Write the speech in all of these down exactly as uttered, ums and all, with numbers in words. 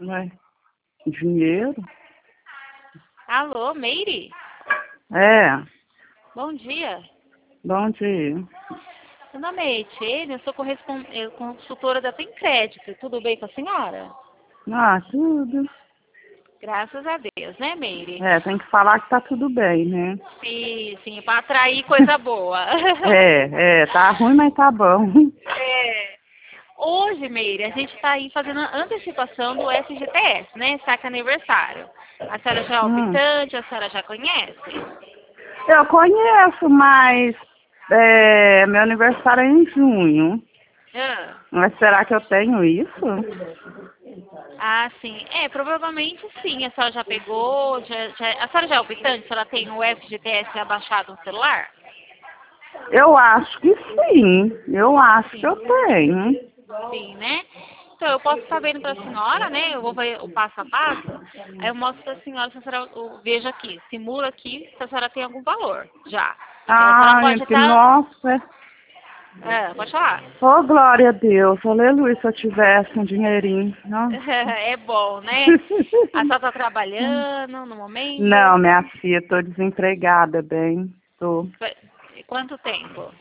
Ué, dinheiro? Alô, Meire? É, Bom dia. bom dia. Meu nome é Etienne, eu sou correspon- eu consultora da Tem Crédito. Tudo bem com a senhora? Ah, tudo. Graças a Deus, né, Meire? É, tem que falar que tá tudo bem, né? Sim, sim, para atrair coisa boa. É, é, tá ruim, mas tá bom. É. Hoje, Meire, a gente está aí fazendo a antecipação do F G T S, né? Saca aniversário. A senhora já é Hum. optante, a senhora já conhece? Eu conheço, mas é, meu aniversário é em junho. Ah. Mas será que eu tenho isso? Ah, sim. É, provavelmente sim. A senhora já pegou, já, já- a senhora já é optante? A senhora tem o F G T S abaixado no celular? Eu acho que sim. Eu acho que Sim. eu tenho. Sim, né? Então, eu posso estar vendo para a senhora, né? Eu vou ver o passo a passo. Aí eu mostro para a senhora, se a senhora eu vejo aqui, simula aqui, se a senhora tem algum valor, já. Aí a senhora Ai, pode que estar... nossa. É, pode falar. Oh, glória a Deus. Aleluia, se eu tivesse um dinheirinho. Não? É bom, né? A senhora está trabalhando no Não, momento? minha filha, tô desempregada, bem. Tô. Quanto tempo?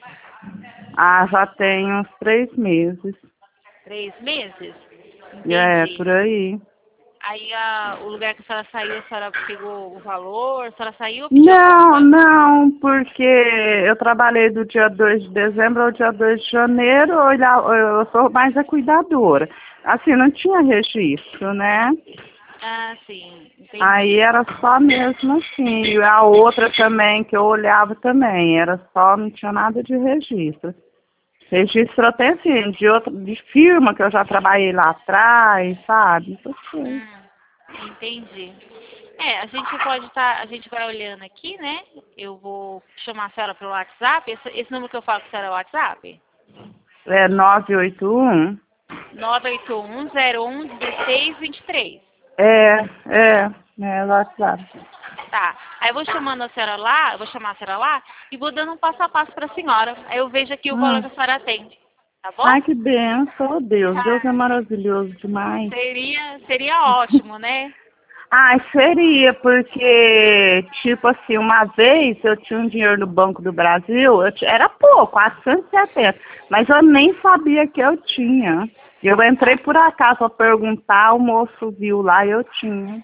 Ah, já tem uns três meses. Três meses? E é, Entendi. por aí. Aí a, o lugar que a senhora saiu, a senhora pegou o valor, a senhora saiu ou pediu a Não, conta? não, porque eu trabalhei do dia dois de dezembro ao dia dois de janeiro, eu olha- eu sou mais a cuidadora. Assim, não tinha registro, né? Ah, sim, Aí entendi. era só mesmo assim. E a outra também, que eu olhava também, era só, não tinha nada de registro. Registro até assim, de outra, de firma que eu já trabalhei lá atrás, sabe? Essas coisas. Hum, entendi. É, a gente pode estar, a gente vai olhando aqui, né? Eu vou chamar a senhora pelo WhatsApp. Esse, esse número que eu falo com a senhora é o WhatsApp? É nove oito um. nove oito um, zero um, um seis, dois três. É, é, é, WhatsApp. Tá. Aí eu vou chamando a senhora lá, eu vou chamar a senhora lá e vou dando um passo a passo para a senhora. Aí eu vejo aqui o valor Hum. que a senhora tem. Tá bom? Ai, que benção, oh, Deus. Deus é Ah, maravilhoso demais. seria, seria ótimo, né? Ai, seria, porque, tipo assim, uma vez eu tinha um dinheiro no Banco do Brasil, eu ti- era pouco, quatrocentos e setenta, mas eu nem sabia que eu tinha. Eu entrei por acaso para perguntar, o moço viu lá e eu tinha.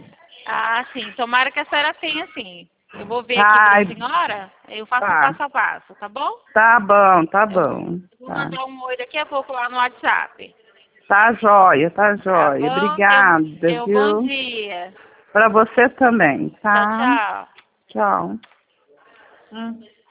Ah, sim. Tomara que a senhora tenha, sim. Eu vou ver aqui para a Ai, senhora, eu faço o tá, passo a passo, tá bom? tá bom, tá Eu vou, bom, eu vou tá. mandar um oi daqui a pouco lá no WhatsApp. Tá jóia, tá Tá jóia. bom? Tenha, um- Obrigada, tenha um bom viu? dia. Pra você também, Tchau, tá? tchau. Tchau. Hum.